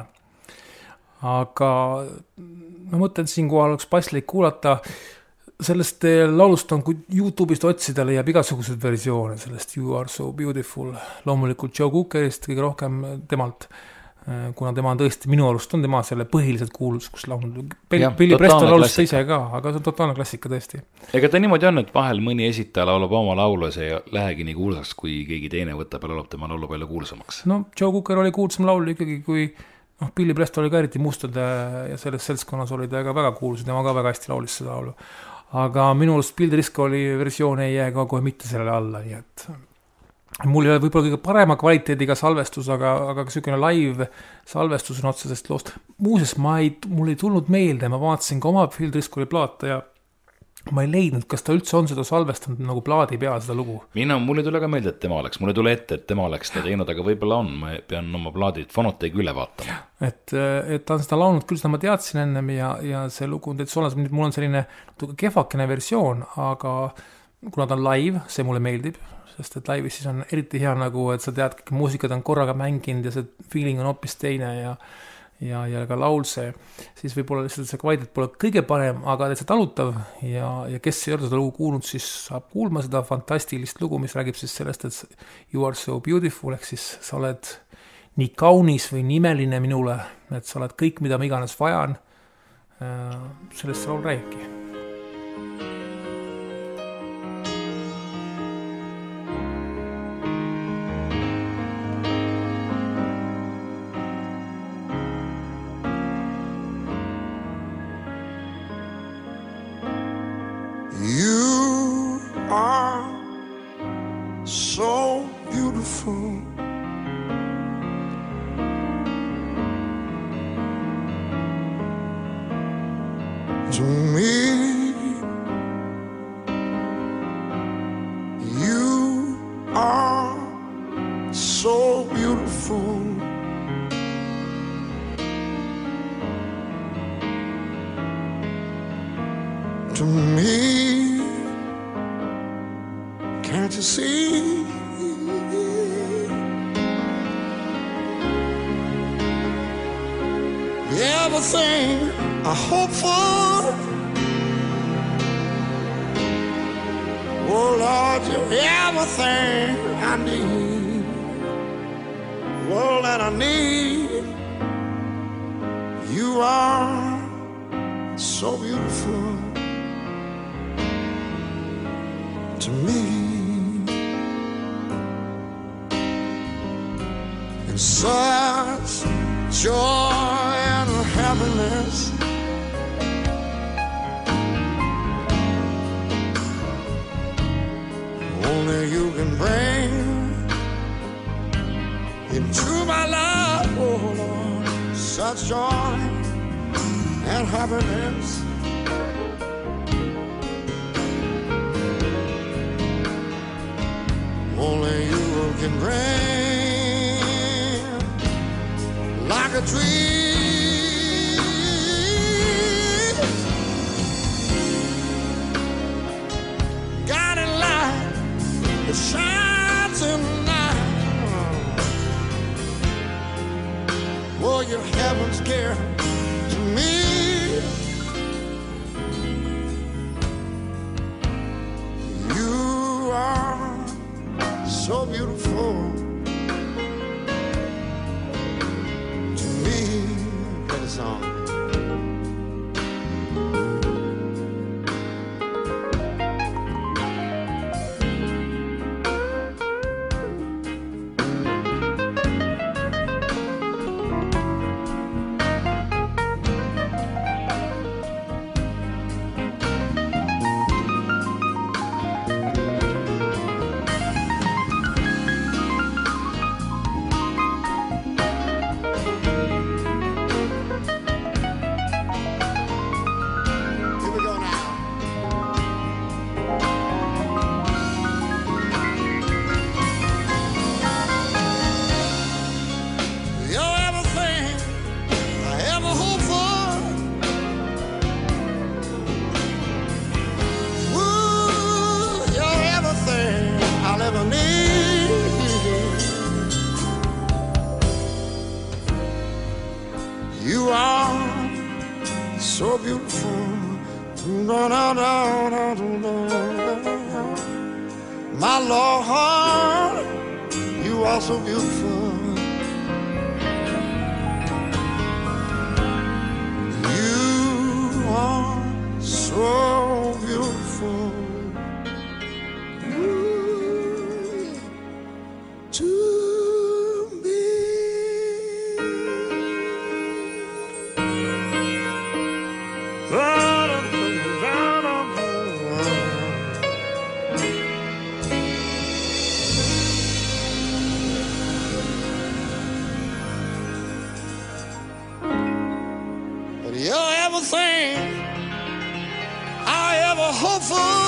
Aga ma mõtlen, et siinkohal oleks paslik kuulata. Sellest laulust on, kui YouTube'ist otsida, leiab igasuguseid versioone sellest You Are So Beautiful. Loomulikult Joe Cookerist kõige rohkem temalt, kuna tema on tõesti, minu arust on tema selle põhiliselt kuulus, kus laulnud. Billy Preston laulus ise ka, aga see on totaalne klassika tõesti. Ega ta niimoodi on, et vahel mõni esitaja laulab oma laulu, see ei lähegi nii kuulsaks, kui keegi teine võtab ja laulab tema laulu palju kuulsamaks. No Joe Cooker oli kuulsam laulu ikkagi, kui noh, Billy Preston oli ka eriti mustade ja selles seltskonnas oli ta ka väga kuulus, tema ka väga hästi laulis seda laulu. Aga minu arust Bill Driscolli versioon ei jää ka kohe mitte sellele alla, nii et mul ei ole võib-olla kõige parema kvaliteediga salvestus, aga, aga selline live salvestus on otsesest loost. Muuseas, ma ei, mul ei tulnud meelde, ma vaatasin ka oma Bill Driscolli plaata ja ma ei leidnud, kas ta üldse on seda salvestanud nagu plaadi peal seda lugu. Mina, mulle tule ka meelde, et tema oleks, mulle tule ette, et tema oleks ta teinud, aga võib-olla on, ma pean oma plaadid Fonotegi üle vaatama. Et, et ta on seda laulnud, küll seda ma teadsin ennem ja, ja see lugu on täitsa olemas, mul on selline kehvakene versioon, aga kuna ta on live, see mulle meeldib, sest et live'is siis on eriti hea nagu, et sa tead, kõik muusikad on korraga mänginud ja see feeling on hoopis teine ja ja, ja ka laul see, siis võib-olla lihtsalt see kvaliteet pole kõige parem, aga täitsa talutav ja, ja kes ei ole seda lugu kuulnud, siis saab kuulma seda fantastilist lugu, mis räägib siis sellest, et you are so beautiful, ehk siis sa oled nii kaunis või nimeline minule, et sa oled kõik, mida ma iganes vajan, sellest see laul räägibki. My Lord, you are so beautiful. You are so beautiful. You to me. You're everything I ever hopeful.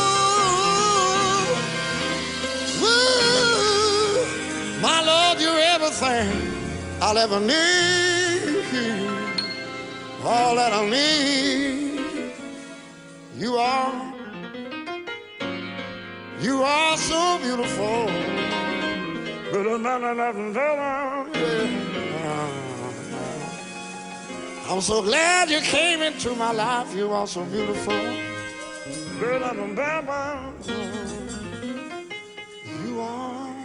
Woo, my Lord, you're everything I'll ever need. All that I need. You are. You are so beautiful. I'm so glad you came into my life. You are so beautiful. You are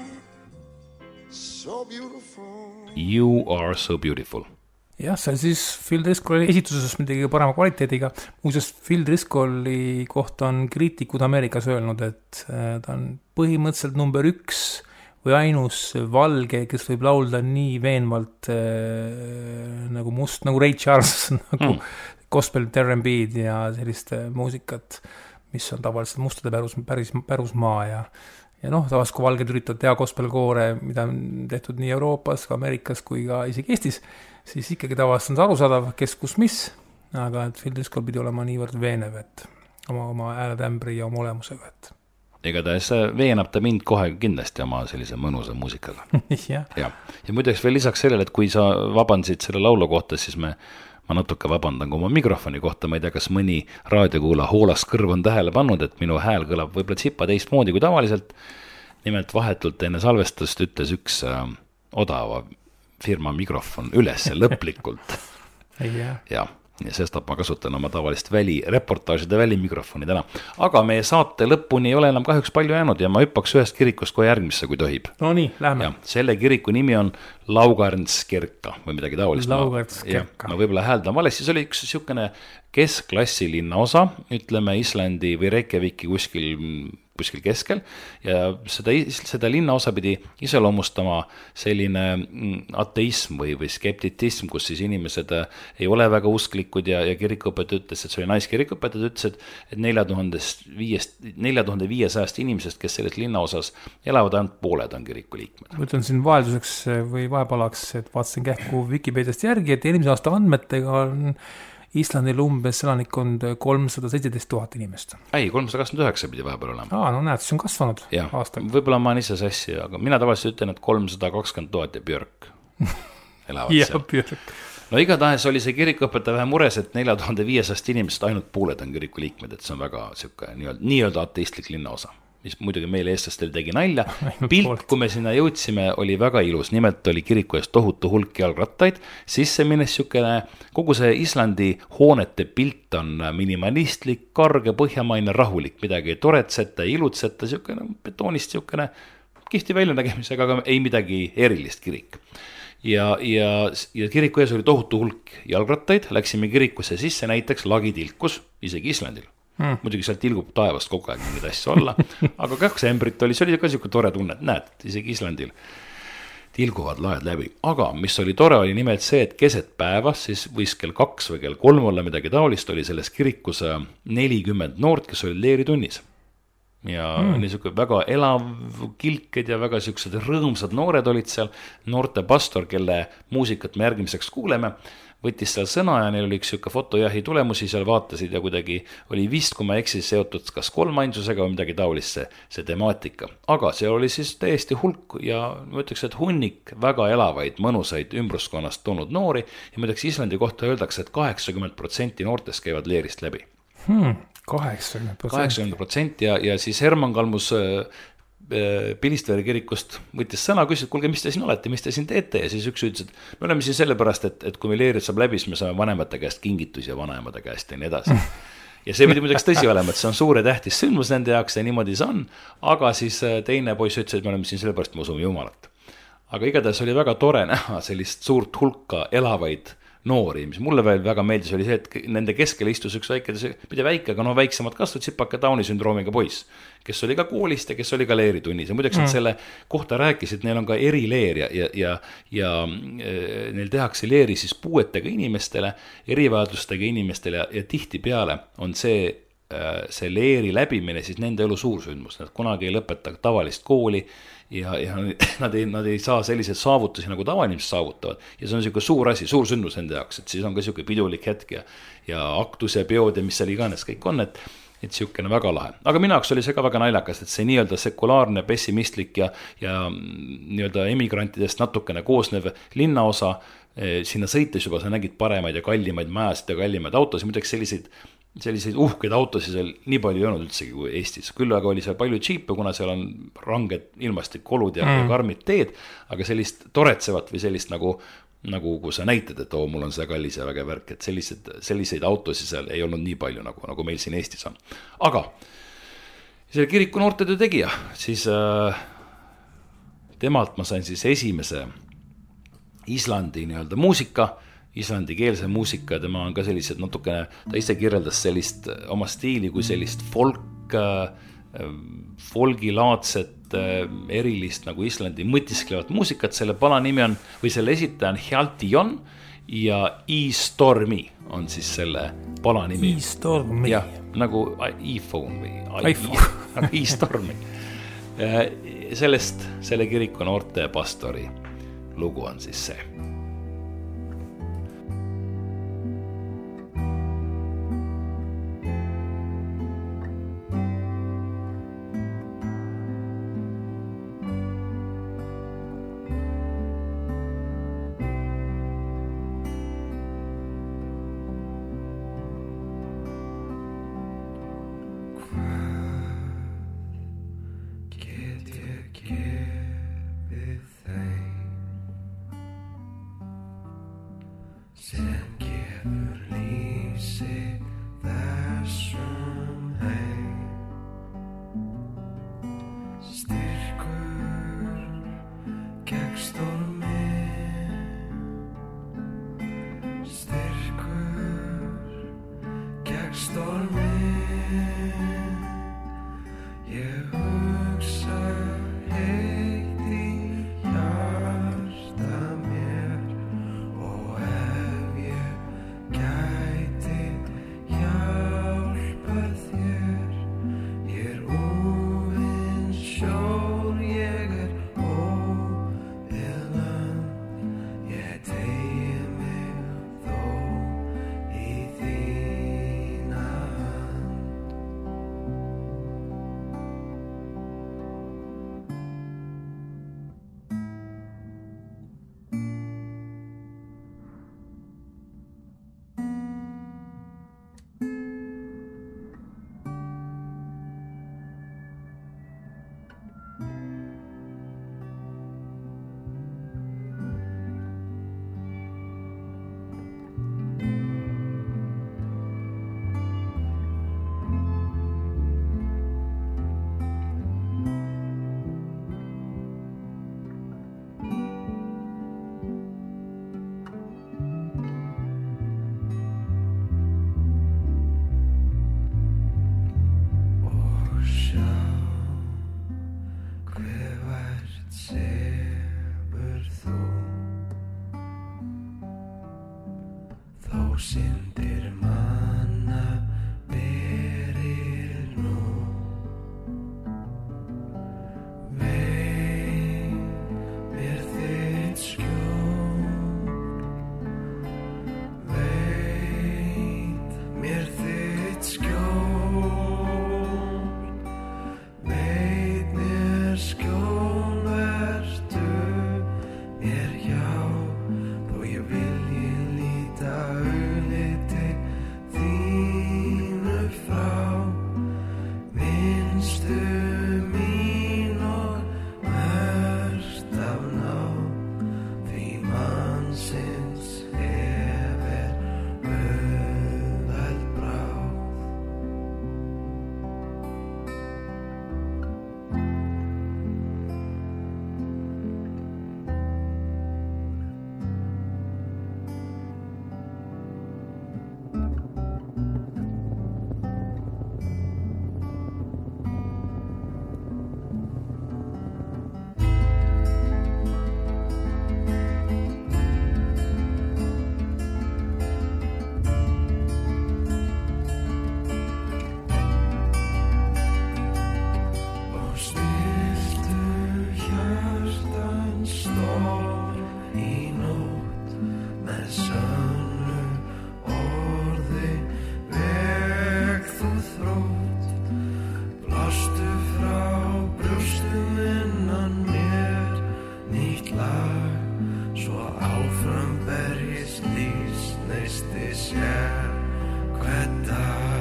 so beautiful. You are so beautiful. jah, see on siis Phil Driscolli esituses midagi parema kvaliteediga. Muuseas, Phil Driscolli kohta on kriitikud Ameerikas öelnud, et ta on põhimõtteliselt number üks või ainus valge, kes võib laulda nii veenvalt äh, nagu must, nagu Ray Charles, nagu mm. gospel R and B'd ja sellist muusikat, mis on tavaliselt mustade pärus, päris, pärusmaa ja ja noh, tavaliselt kui valged üritavad teha gospelkoore, mida on tehtud nii Euroopas, ka Ameerikas kui ka isegi Eestis, siis ikkagi tavaliselt on see arusaadav, kes kus mis, aga et Phil Driscoll pidi olema niivõrd veenev, et oma, oma hääletämbri ja oma olemusega, et igatahes veenab ta mind kohe kindlasti oma sellise mõnusa muusikaga. ja. ja. ja muideks veel lisaks sellele, et kui sa vabandasid selle laulu kohta, siis me, ma natuke vabandan ka oma mikrofoni kohta, ma ei tea, kas mõni raadiokuula hoolas kõrv on tähele pannud, et minu hääl kõlab võib-olla tsipa teistmoodi kui tavaliselt. Nimelt vahetult enne salvestust ütles üks äh, odava firma mikrofon üles lõplikult. ja. ja. ja sestap ma kasutan oma tavalist väli, reportaažide välimikrofoni täna. Aga meie saate lõpuni ei ole enam kahjuks palju jäänud ja ma hüppaks ühest kirikust kohe järgmisse, kui tohib. No nii, lähme. Ja, selle kiriku nimi on Laugarnskirka või midagi taolist. Laugarnskirka. Ma, ma võib-olla hääldan valesti, siis oli üks niisugune keskklassi linnaosa, ütleme Islandi või Reykjaviki kuskil kuskil keskel ja seda, seda linnaosa pidi iseloomustama selline ateism või, või skeptitism, kus siis inimesed ei ole väga usklikud ja, ja kirikuõpetaja ütles, et see oli naiskirikuõpetaja, ütles, et, et nelja tuhande viiesajast inimesest, kes selles linnaosas elavad, ainult pooled on kiriku liikmed. Ma ütlen siin vahelduseks või vahepalaks, et vaatasin kähku Wikipediast järgi, et eelmise aasta andmetega on Islandil umbes elanikkond kolmsada seitseteist tuhat inimest. Ei, kolmsada kakskümmend üheksa pidi vahepeal olema. Aa, no näed, see on kasvanud ja, aastaga. Võib-olla ma olen ise sassi, aga mina tavaliselt ütlen, et kolmsada kakskümmend tuhat ja Björk elavad ja, seal. Björk. No igatahes oli see kirikuõpetaja vähe mures, et nelja tuhande viiesajast inimesest ainult pooled on kiriku liikmed, et see on väga siuke nii-öelda, nii-öelda ateistlik linnaosa. Mis muidugi meile eestlastel tegi nalja. Pilt, kui me sinna jõudsime, oli väga ilus. Nimelt oli kiriku ees tohutu hulk jalgrattaid. Sisse minnes siukene, kogu see Islandi hoonete pilt on minimalistlik, karge, põhjamaine, rahulik. Midagi ei toretseta, ei ilutseta, siukene betoonist siukene kihti väljanägemisega, aga ei midagi erilist kirik. Ja, ja, ja kiriku ees oli tohutu hulk jalgrattaid. Läksime kirikusse sisse, näiteks lagi tilkus, isegi Islandil. Hmm. Muidugi sealt tilgub taevast kogu aeg mingid asju olla, aga kaks embrit oli, see oli ka siuke tore tunne, et näed, isegi Islandil tilguvad laed läbi. Aga mis oli tore, oli nimelt see, et keset päevas, siis võis kell kaks või kell kolm olla midagi taolist, oli selles kirikus nelikümmend noort, kes oli leeritunnis. Ja hmm. oli siuke väga elav kilked ja väga siuksed rõõmsad noored olid seal, noorte pastor, kelle muusikat me järgmiseks kuuleme, võttis seal sõna ja neil oli üks siuke fotojahi tulemusi seal vaatasid ja kuidagi oli vist, kui ma eksis, seotud kas kolmainsusega või midagi taolist see, see temaatika. Aga see oli siis täiesti hulk ja ma ütleks, et hunnik väga elavaid, mõnusaid ümbruskonnast tulnud noori ja ma ütleks Islandi kohta öeldakse, et kaheksakümmend protsenti noortest käivad leerist läbi. Hmm, kaheksakümmend protsenti. kaheksakümmend protsenti ja, ja siis Herman Kalmus Pilistvere kirikust võttis sõna, küsis, et kuulge, mis te siin olete, mis te siin teete ja siis üks ütles, et me oleme siin sellepärast, et, et kui meil leerid saab läbi, siis me saame vanemate käest kingitusi ja vanemate käest ja nii edasi. Ja see pidi muideks tõsi olema, et see on suure tähtis sündmus nende jaoks ja niimoodi see on, aga siis teine poiss ütles, et me oleme siin sellepärast, me usume Jumalat. Aga igatahes oli väga tore näha sellist suurt hulka elavaid noori, mis mulle veel väga meeldis, oli see, et nende keskel istus üks väike, mitte väike, aga no väiksemad kastud tsipake Downi sündroomiga poiss, kes oli ka koolist ja kes oli ka leeritunnis. Ja muideks, et selle kohta rääkisid, neil on ka erileer ja, ja, ja, ja neil tehakse leeri siis puuetega inimestele, erivajadustega inimestele ja, ja tihti peale on see, see leeri läbimine siis nende elu suursündmus. Nad kunagi ei lõpeta tavalist kooli ja, ja nad, ei, nad ei saa selliseid saavutusi nagu tavainimesed saavutavad ja see on siuke suur asi, suur sündmus nende jaoks, et siis on ka siuke pidulik hetk ja, ja aktus ja peod ja mis seal iganes kõik on, et, et siukene väga lahe, aga minu jaoks oli see ka väga naljakas, et see nii-öelda sekulaarne, pessimistlik ja, ja nii-öelda emigrantidest natukene koosnev linnaosa, sinna sõites juba sa nägid paremaid ja kallimaid majasid ja kallimaid autosid, muideks selliseid, selliseid uhkeid autosid seal nii palju ei olnud üldsegi kui Eestis, küll aga oli seal palju džiipe, kuna seal on ranged ilmastikolud ja, mm. ja karmid teed, aga sellist toretsevat või sellist nagu nagu kui sa näitad, et oo, mul on see kallis ja väga värk, et sellised, selliseid autosid seal ei olnud nii palju, nagu, nagu meil siin Eestis on. Aga selle kiriku noortetöö tegija, siis äh, temalt ma sain siis esimese Islandi nii-öelda muusika, islandikeelse muusika, tema on ka sellised natukene, ta ise kirjeldas sellist oma stiili kui sellist folk, äh, folgilaadset erilist nagu Islandi mõtisklevat muusikat, selle pala nimi on, või selle esitaja on Hjalti-Jon ja E-Stormi on siis selle pala nimi. E-Stormi. Jah, nagu iPhone või iPhone. E-Stormi. Sellest, selle kiriku noorte pastori lugu on siis see. Mér hjá, þó ég vilji líta auðvitað Kristus jääkvetab.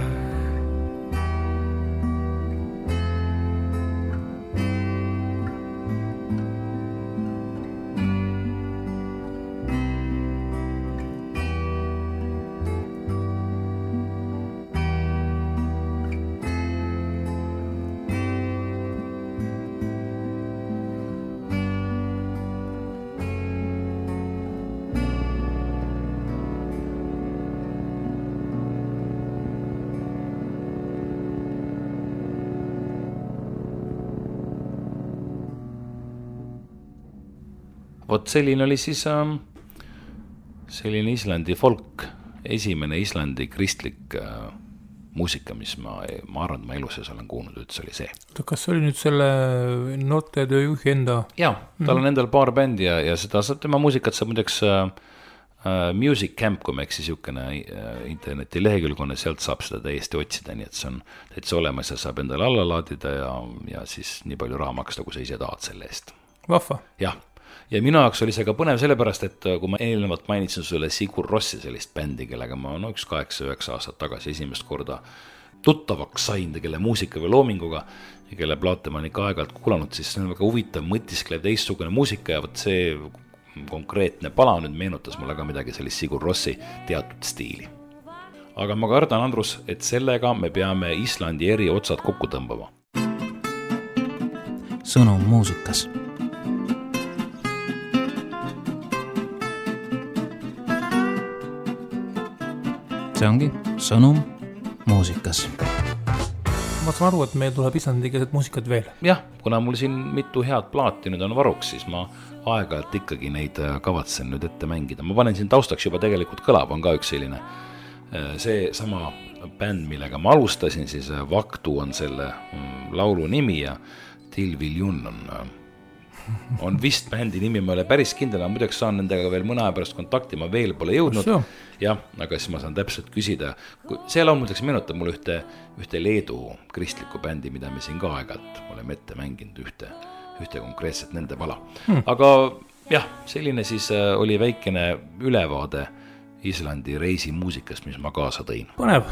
Vot selline oli siis äh, selline Islandi folk, esimene Islandi kristlik äh, muusika, mis ma, ma arvan, et ma elu sees olen kuulnud, üldse oli see. Kas see oli nüüd selle noortetöö juhi enda? Jaa, tal on endal paar bändi ja, ja seda saab tema muusikat saab muideks äh, Music Camp, kui me eks siis jukene äh, interneti lehekülgune, sealt saab seda täiesti otsida, nii et see on täitsa olemas ja saab endale alla laadida ja, ja siis nii palju raha maksta, kui sa ise tahad selle eest. Vahva. Jah. Ja minu jaoks oli see ka põnev sellepärast, et kui ma eelnevalt mainisin sulle Sigur Rossi sellist bändi, kellega ma no, üks kaheksa üheksa aastat tagasi esimest korda tuttavaks sain, kelle muusika või loominguga ja kelle plaate ma ikka aeg-ajalt kuulanud, siis see on väga huvitav, mõtisklev teistsugune muusika ja võt see konkreetne pala nüüd meenutas mulle ka midagi sellist Sigur Rossi teatud stiili. Aga ma kardan, Andrus, et sellega me peame Islandi eri otsad kokku tõmbama. Sõnum muusikas. See ongi sõnum muusikas. Ma saan aru, et meil tuleb islandikeelset muusikat veel. Jah, kuna mul siin mitu head plaati nüüd on varuks, siis ma aeg-ajalt ikkagi neid kavatsen nüüd ette mängida. Ma panen siin taustaks juba tegelikult kõlab, on ka üks selline. See sama bänd, millega ma alustasin, siis Vaktu on selle laulu nimi ja Tilviljun on, on vist bändi nimi, ma ei ole päris kindel, ma muideks saan nendega veel mõne aja pärast kontakti, ma veel pole jõudnud. Jah, aga siis ma saan täpselt küsida. See laul muideks meenutab mulle ühte, ühte Leedu kristliku bändi, mida me siin ka aegalt oleme ette mänginud ühte, ühte konkreetset nende pala. Hmm. Aga jah, selline siis oli väikene ülevaade Islandi reisi muusikast, mis ma kaasa tõin. Põnev.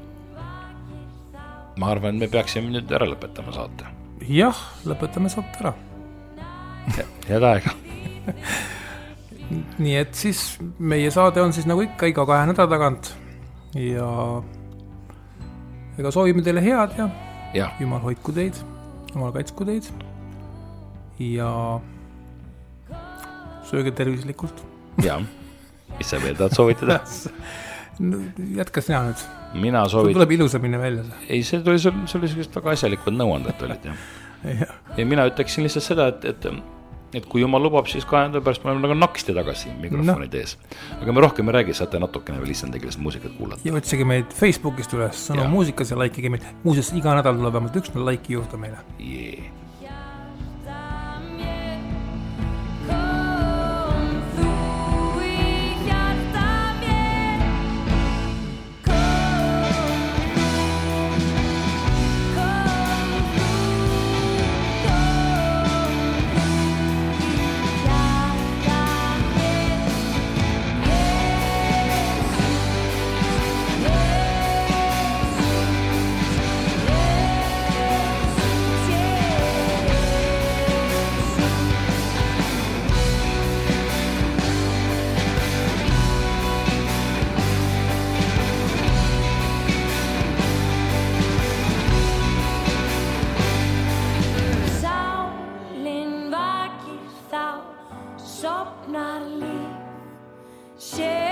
Ma arvan, me peaksime nüüd ära lõpetama saate. Jah, lõpetame saate ära. Head aega. Nii et siis meie saade on siis nagu ikka iga kahe nädala tagant ja ega soovime teile head ja, ja. Jumal hoidku teid, Jumal kaitsku teid ja sööge tervislikult. Ja, mis sa veel tahad soovitada? No, jätka sina nüüd. Mina soovit... tuleb ilusamine välja. Ei, see tuli, see oli sellised väga asjalikud nõuanded olid. Ja. Ja. ja mina ütleksin lihtsalt seda, et, et, et kui Jumal lubab, siis kahe nädala pärast me oleme nagu naksti tagasi mikrofoni no. tees. Aga me rohkem ei räägi, saate natukene veel islandikeelset muusikat kuulata. Ja otsige meid Facebookist üles, sõnum muusikas ja laikige meid. Muuseas, iga nädal tuleb vähemalt üks laiki juurde meile. Yeah. Sopnar líf